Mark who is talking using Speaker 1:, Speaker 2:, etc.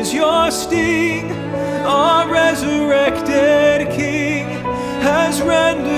Speaker 1: is your sting. Our resurrected King has rendered